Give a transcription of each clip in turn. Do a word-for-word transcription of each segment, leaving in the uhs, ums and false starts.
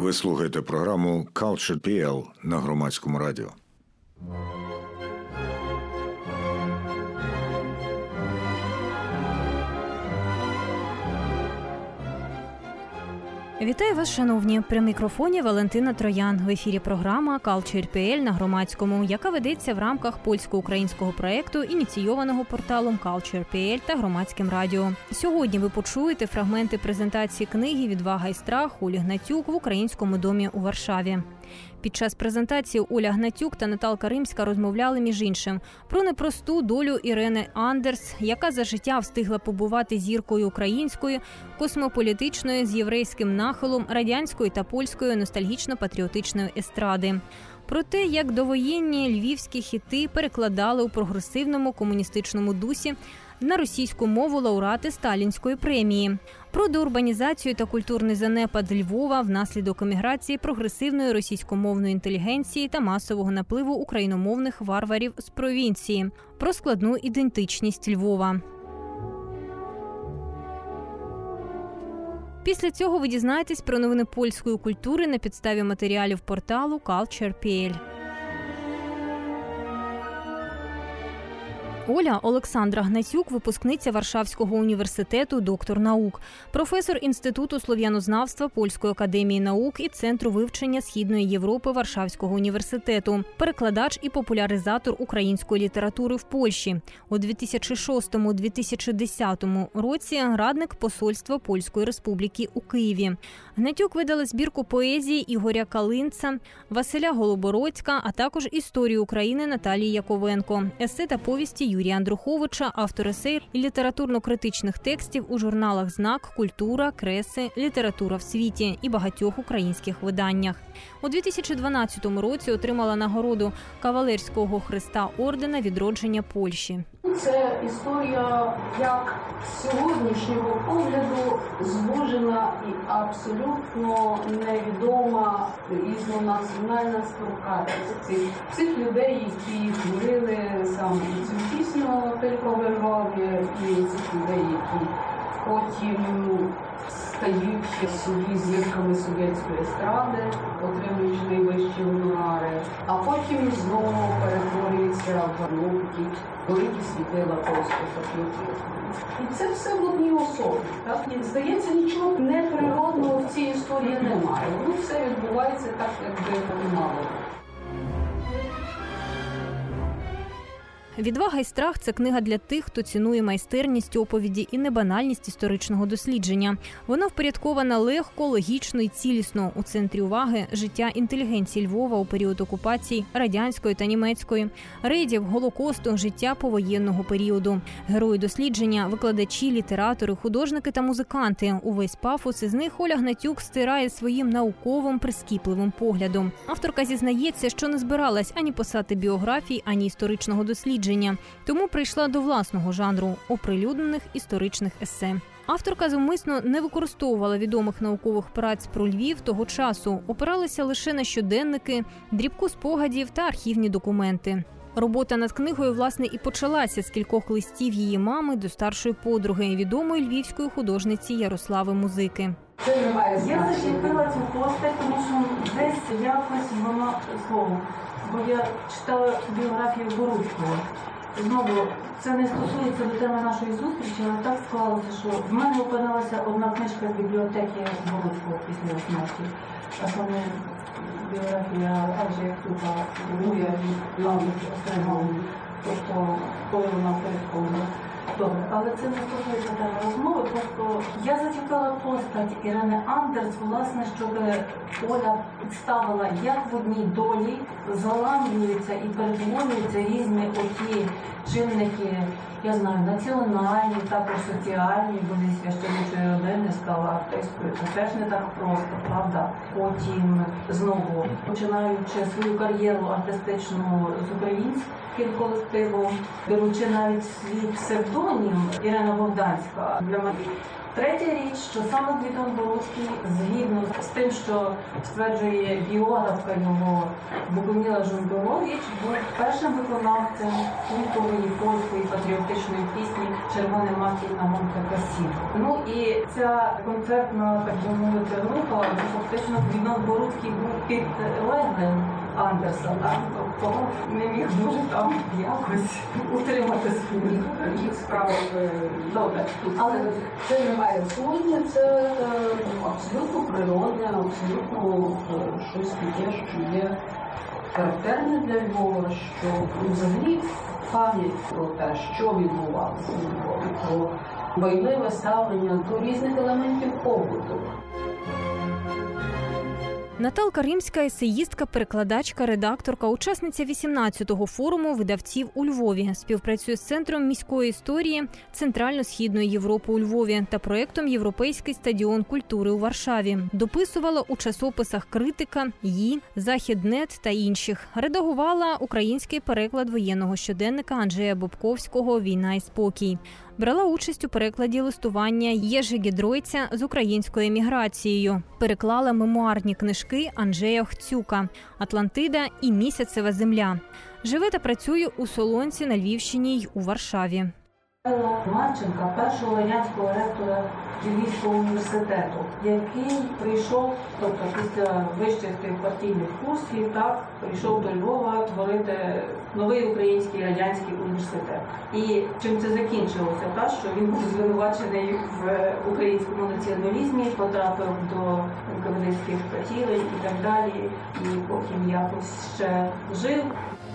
Ви слухаєте програму Culture пі ел на Громадському радіо. Вітаю вас, шановні! При мікрофоні Валентина Троян. В ефірі програма Culture пі ел на Громадському, яка ведеться в рамках польсько-українського проєкту, ініційованого порталом Culture пі ел та Громадським радіо. Сьогодні ви почуєте фрагменти презентації книги «Відвага і страх» Олі Гнатюк в Українському домі у Варшаві. Під час презентації Оля Гнатюк та Наталка Римська розмовляли, між іншим, про непросту долю Ірени Андерс, яка за життя встигла побувати зіркою української, космополітичної, з єврейським нахилом, радянської та польської ностальгічно-патріотичної естради. Про те, як довоєнні львівські хіти перекладали у прогресивному комуністичному дусі на російську мову лауреати Сталінської премії. Про деурбанізацію та культурний занепад Львова внаслідок еміграції прогресивної російськомовної інтелігенції та масового напливу україномовних варварів з провінції. Про складну ідентичність Львова. Після цього ви дізнаєтесь про новини польської культури на підставі матеріалів порталу Culture пі ел. Оля Олександра Гнатюк – випускниця Варшавського університету, доктор наук, професор Інституту слов'янознавства Польської академії наук і Центру вивчення Східної Європи Варшавського університету, перекладач і популяризатор української літератури в Польщі. У дві тисячі шостому - дві тисячі десятому році радник посольства Польської Республіки у Києві. Гнатюк видала збірку поезії Ігоря Калинца, Василя Голобородька, а також історію України Наталії Яковенко, есе та повісті Юрія Андруховича, автор есей і літературно-критичних текстів у журналах «Знак», «Культура», «Креси», «Література в світі» і багатьох українських виданнях. У дві тисячі дванадцятому році отримала нагороду Кавалерського хреста ордена відродження Польщі. Це історія, як з сьогоднішнього погляду, звужена і абсолютно невідома різнонаціональна спілка цих, цих людей, які творили саме цю пісню «Тільки в Львові», і цих людей, які потім стають собі зірками совєтської естради, отримують найвищі гонорари, а потім знову перетворюються в ну, такі великі світила польського патріотизму. І це все в одній особі. Так? І, здається, нічого неприродного в цій історії немає. Воно все відбувається так, як би мало. «Відвага і страх» – це книга для тих, хто цінує майстерність оповіді і небанальність історичного дослідження. Вона впорядкована легко, логічно і цілісно. У центрі уваги – життя інтелігенції Львова у період окупації радянської та німецької, рейдів, Голокосту, життя повоєнного періоду. Герої дослідження – викладачі, літератори, художники та музиканти. Увесь пафос із них Оля Гнатюк стирає своїм науковим, прискіпливим поглядом. Авторка зізнається, що не збиралась ані писати біографій, ані історичного дослідження. Тому прийшла до власного жанру – оприлюднених історичних есе. Авторка зумисно не використовувала відомих наукових праць про Львів того часу, опиралася лише на щоденники, дрібку спогадів та архівні документи. Робота над книгою, власне, і почалася з кількох листів її мами до старшої подруги, відомої львівської художниці Ярослави Музики. Я зачепила цю постать, тому що десь якось воно слово. Бо я читала біографію Боруцького. Знову, це не стосується до теми нашої зустрічі, але так склалося, що в мене опинилася одна книжка в бібліотекі Боруцького після його смерті. А саме біографія Анджея Ктюка, Гуя і Лаврики Остригони. Тобто, коли вона впорядкована. Добре, але це не стосується теми розмови, просто я зацікавила постать Ірини Андерс, власне, щоб Оля представила, як в одній долі заламлюються і перетворюються різні оті чинники, я знаю, національні, також соціальні, бо зі священичої родини стала артисткою. Це теж не так просто, правда? Потім знову, починаючи свою кар'єру артистичну з українським колективом, беручи навіть свій псевдонім Ірина Богданська, для мене Третя річ, що саме Гвідон Боровський, згідно з тим, що стверджує біографка його Богоміла Жонборович, був першим виконавцем культової польської патріотичної пісні «Червоне маки на Монте-Кассіно». Ну і ця концертна, так би мовити, група, фактично Гвідон Боровський був підлеглим Андерсона, тобто не міг дуже там якось утримати свою Їх справа добре. Але це немає злодня, це абсолютно природне, абсолютно щось таке, що є характерне для Львова, що взагалі пам'ять про те, що відбувалося у Львові, про байливе ставлення до різних елементів побуту. Наталка Римська – есеїстка, перекладачка, редакторка, учасниця вісімнадцятого форуму видавців у Львові. Співпрацює з Центром міської історії Центрально-Східної Європи у Львові та проєктом «Європейський стадіон культури» у Варшаві. Дописувала у часописах «Критика», «Ї», «Західнет» та інших. Редагувала український переклад воєнного щоденника Анджея Бобковського «Війна і спокій». Брала участь у перекладі листування Єжи Гідройця з українською еміграцією. Переклала мемуарні книжки Анджея Хцюка «Атлантида» і «Місяцева земля». Живе та працює у Солонці на Львівщині й у Варшаві. Марченка, першого радянського ректора Львівського університету, який прийшов, тобто після вищих тих партійних курсів, так, прийшов до Львова творити новий український радянський університет. І чим це закінчилося, так, що він був звинувачений в українському націоналізмі, потрапив до кабінетських катілень і так далі, і потім якось ще жив.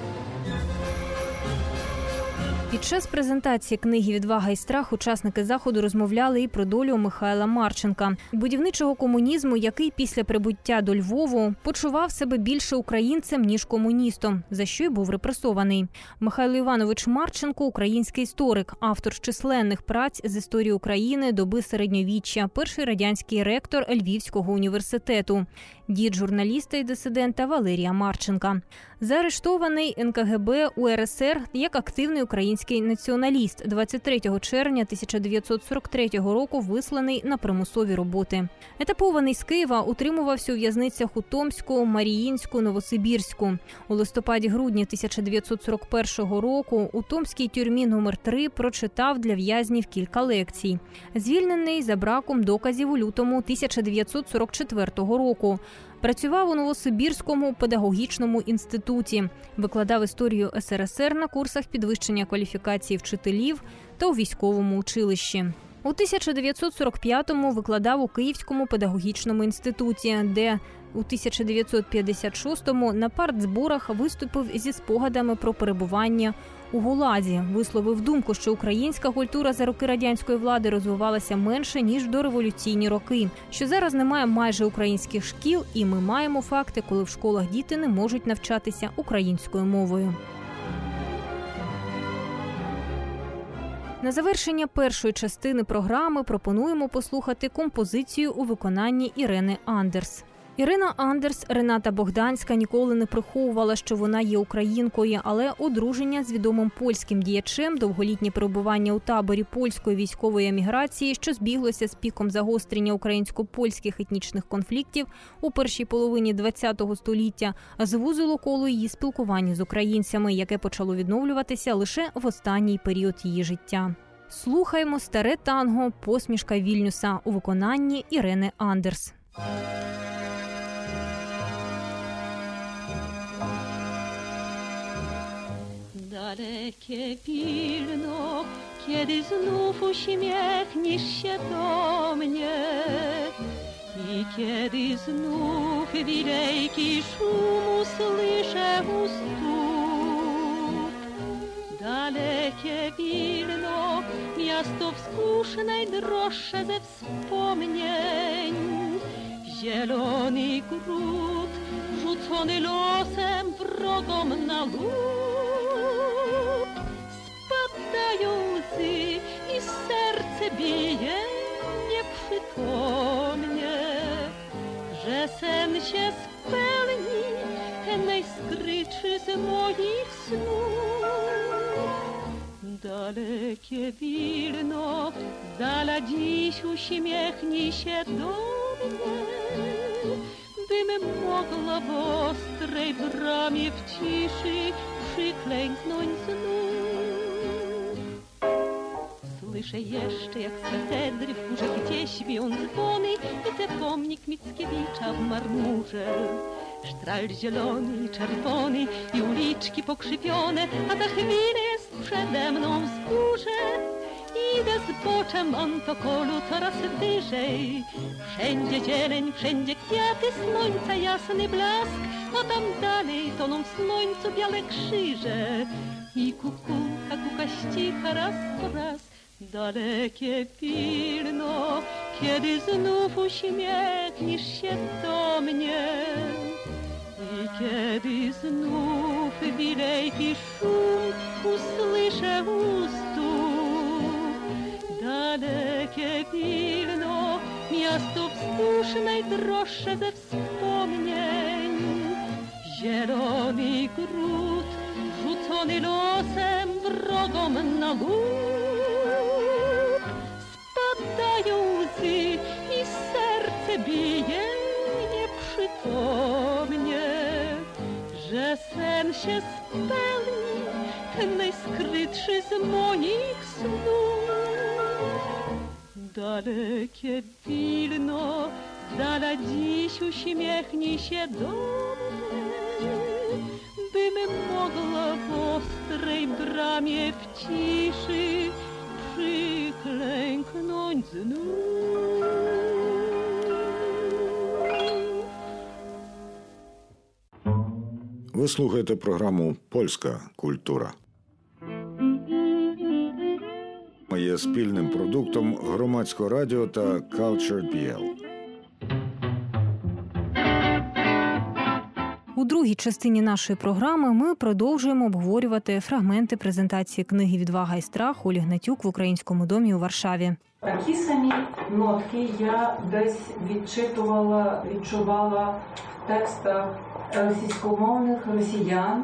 Під час презентації книги «Відвага і страх» учасники заходу розмовляли і про долю Михайла Марченка, будівничого комунізму, який після прибуття до Львову почував себе більше українцем, ніж комуністом, за що й був репресований. Михайло Іванович Марченко – український історик, автор численних праць з історії України доби середньовіччя, перший радянський ректор Львівського університету, дід журналіста і дисидента Валерія Марченка. Заарештований ен ка ге бе у ер ес ер як активний український націоналіст. двадцять третього червня тисяча дев'ятсот сорок третього року висланий на примусові роботи. Етапований з Києва, утримувався у в'язницях у Томську, Маріїнську, Новосибірську. У листопаді-грудні тисяча дев'ятсот сорок першого року у Томській тюрмі номер три прочитав для в'язнів кілька лекцій. Звільнений за браком доказів у лютому тисяча дев'ятсот сорок четвертого року. Працював у Новосибірському педагогічному інституті, викладав історію ес ер ес ер на курсах підвищення кваліфікації вчителів та у військовому училищі. У тисяча дев'ятсот сорок п'ятому викладав у Київському педагогічному інституті, де у тисяча дев'ятсот п'ятдесят шостому на партзборах виступив зі спогадами про перебування у ГУЛАЗі. Висловив думку, що українська культура за роки радянської влади розвивалася менше, ніж до революційні роки. Що зараз немає майже українських шкіл, і ми маємо факти, коли в школах діти не можуть навчатися українською мовою. На завершення першої частини програми пропонуємо послухати композицію у виконанні Ірени Андерс. Ірина Андерс, Рената Богданська, ніколи не приховувала, що вона є українкою, але одруження з відомим польським діячем, довголітнє перебування у таборі польської військової еміграції, що збіглося з піком загострення українсько-польських етнічних конфліктів у першій половині ХХ століття, звузило коло її спілкування з українцями, яке почало відновлюватися лише в останній період її життя. Слухаємо старе танго «Посмішка Вільнюса» у виконанні Ірини Андерс. Dalekie Wilno, kiedy znów uśmiechniesz się do mnie i kiedy znów wielki szum usłyszę u stóp. Dalekie Wilno, miasto wzgórz najdroższe ze wspomnień, zielony gród rzucony losem wrogom na lód. Spadają łzy i serce bije nieprzytomnie, że sen się spełni, ten najskrytszy z moich snów. Dalekie Wilno, dala dziś uśmiechnij się do mnie, bym mogła w ostrej bramie w ciszy przyklęknąć znów. Słyszę jeszcze, jak z katedry w górze gdzieś biją dzwony, widzę pomnik Mickiewicza w marmurze. Sztral zielony i czerwony i uliczki pokrzywione, a za chwilę jest przede mną wzgórze. Idę z boczem Antokolu coraz wyżej. Wszędzie zieleń, wszędzie kwiaty, słońca jasny blask, a tam dalej toną w słońcu białe krzyże. I kukułka kuka ścicha raz po raz, dalekie pilno, kiedy znów uśmiechniesz się do mnie. I kiedy znów wilejki szum usłyszę u stóp, dalekie Wilno, miasto wzdłuż najdroższe ze wspomnień. Zielony gród, rzucony losem wrogom na lub, spadają łzy i serce bije nieprzytomnie, że sen się spełni, ten najskrytszy z moich snów. Dalekie Wilno, z dala dziś uśmiechnij się do mnie, bym mogła w ostrej bramie w ciszy przyklęknąć znów. Ви слухаєте програму «Польська культура». Є спільним продуктом Громадського радіо та Culture.pl. У другій частині нашої програми ми продовжуємо обговорювати фрагменти презентації книги «Відвага і страх» Олі Гнатюк в Українському домі у Варшаві. Такі самі нотки я десь відчитувала, відчувала в текстах російськомовних росіян,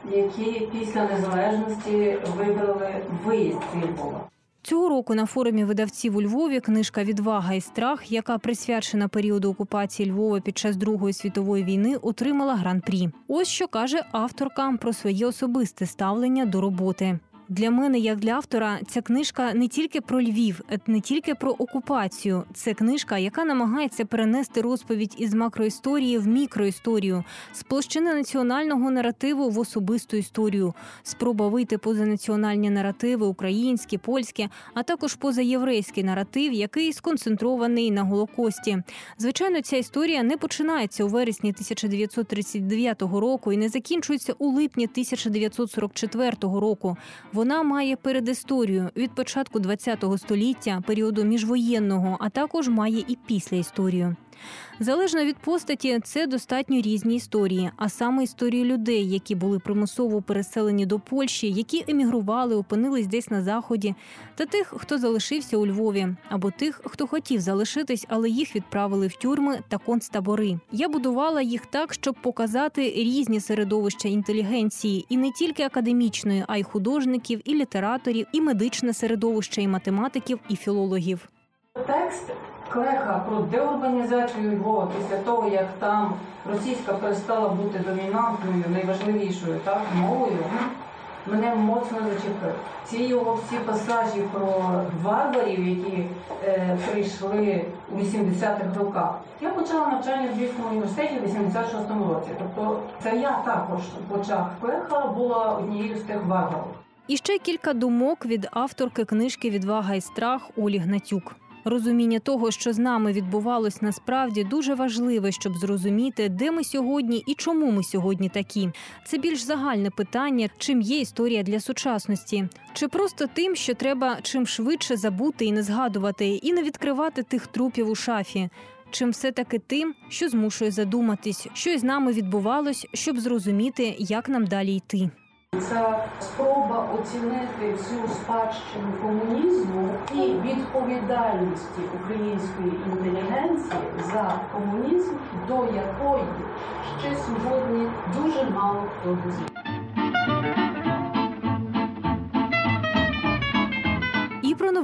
які після незалежності вибрали виїзд зі Львова. Цього року на форумі видавців у Львові книжка «Відвага і страх», яка присвячена періоду окупації Львова під час Другої світової війни, отримала гран-прі. Ось що каже авторка про своє особисте ставлення до роботи. Для мене, як для автора, ця книжка не тільки про Львів, не тільки про окупацію. Це книжка, яка намагається перенести розповідь із макроісторії в мікроісторію, з площини національного наративу в особисту історію, спроба вийти поза національні наративи, українські, польські, а також поза єврейський наратив, який сконцентрований на Голокості. Звичайно, ця історія не починається у вересні тисяча дев'ятсот тридцять дев'ятого року і не закінчується у липні тисяча дев'ятсот сорок четвертого року. Вона має передісторію від початку ХХ століття, періоду міжвоєнного, а також має і післяісторію. Залежно від постаті, це достатньо різні історії, а саме історії людей, які були примусово переселені до Польщі, які емігрували, опинились десь на Заході, та тих, хто залишився у Львові, або тих, хто хотів залишитись, але їх відправили в тюрми та концтабори. Я будувала їх так, щоб показати різні середовища інтелігенції, і не тільки академічної, а й художників, і літераторів, і медичне середовище, і математиків, і філологів. Текст Клеха про деурбанізацію Львова після того, як там російська перестала бути домінантною, найважливішою так, мовою, мене моцно зачепив. Ці його всі пасажі про варварів, які е, прийшли у вісімдесятих роках. Я почала навчання в Львівському університеті в вісімдесят шостому році. Тобто це я також в очах Клеха була однією з тих варварів. І ще кілька думок від авторки книжки «Відвага і страх» Олі Гнатюк. Розуміння того, що з нами відбувалось насправді, дуже важливе, щоб зрозуміти, де ми сьогодні і чому ми сьогодні такі. Це більш загальне питання, чим є історія для сучасності. Чи просто тим, що треба чим швидше забути і не згадувати, і не відкривати тих трупів у шафі. Чим все-таки тим, що змушує задуматись, що із нами відбувалось, щоб зрозуміти, як нам далі йти. Це спроба оцінити всю спадщину комунізму і відповідальності української інтелігенції за комунізм, до якої ще сьогодні дуже мало хто дозволяє. І про новий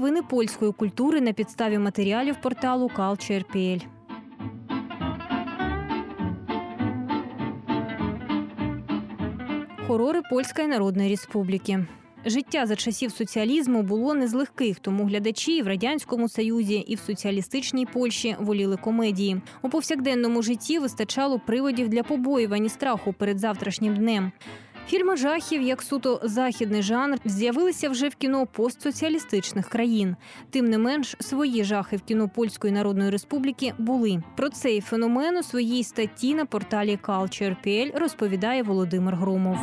новини польської культури на підставі матеріалів порталу Culture.pl. Хорори Польської Народної Республіки. Життя за часів соціалізму було не з легких, тому глядачі і в Радянському Союзі, і в соціалістичній Польщі воліли комедії. У повсякденному житті вистачало приводів для побоювань і страху перед завтрашнім днем. Фільми жахів, як суто західний жанр, з'явилися вже в кіно постсоціалістичних країн. Тим не менш, свої жахи в кіно Польської Народної Республіки були. Про цей феномен у своїй статті на порталі Culture.pl розповідає Володимир Громов.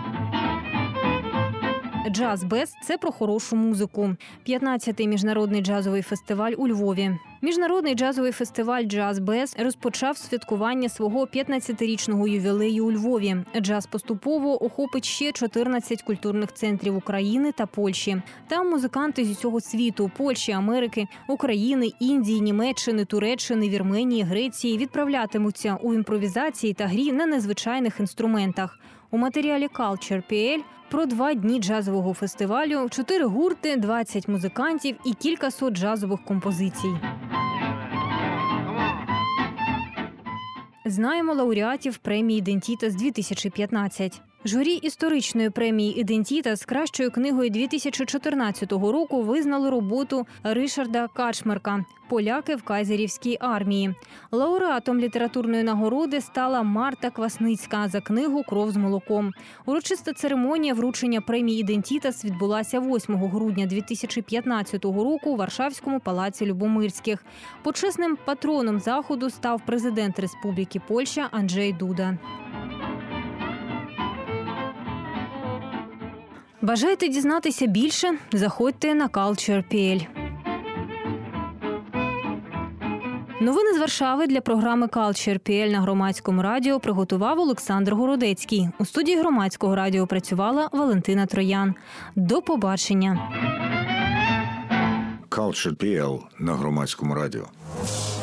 «Джаз Без» – це про хорошу музику. п'ятнадцятий міжнародний джазовий фестиваль у Львові. Міжнародний джазовий фестиваль «Джаз Без» розпочав святкування свого п'ятнадцятирічного ювілею у Львові. Джаз поступово охопить ще чотирнадцять культурних центрів України та Польщі. Там музиканти з усього світу – Польщі, Америки, України, Індії, Німеччини, Туреччини, Вірменії, Греції – відправлятимуться у імпровізації та грі на незвичайних інструментах. У матеріалі Culture.pl про два дні джазового фестивалю, чотири гурти, двадцять музикантів і кількасот джазових композицій. Знаємо лауреатів премії «Ідентітас» дві тисячі п'ятнадцять. Журі історичної премії «Ідентітас» кращою книгою дві тисячі чотирнадцятого року визнали роботу Ришарда Качмарка «Поляки в кайзерівській армії». Лауреатом літературної нагороди стала Марта Квасницька за книгу «Кров з молоком». Урочиста церемонія вручення премії «Ідентітас» відбулася восьмого грудня дві тисячі п'ятнадцятого року у Варшавському палаці Любомирських. Почесним патроном заходу став президент Республіки Польща Анджей Дуда. Бажаєте дізнатися більше? Заходьте на Culture.pl. Новини з Варшави для програми Culture.pl на Громадському радіо приготував Олександр Городецький. У студії Громадського радіо працювала Валентина Троян. До побачення. Culture.pl на Громадському радіо.